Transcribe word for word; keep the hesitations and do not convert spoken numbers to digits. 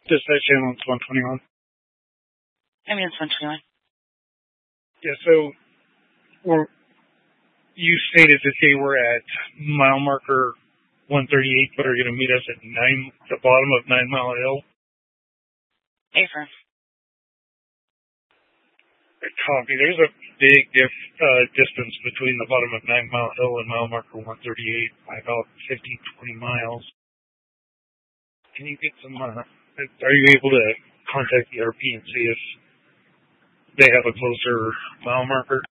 Dispatch channel, it's one twenty-one. I mean, it's one twenty-one. Yeah, so we're, you stated that they were at mile marker one thirty-eight, but are going to meet us at nine, the bottom of Nine Mile Hill. Affirm. Copy. There's a big diff, uh, distance between the bottom of Nine Mile Hill and mile marker one thirty-eight by about fifteen, twenty miles. Can you get some, uh, are you able to contact the R P and see if they have a closer mile marker?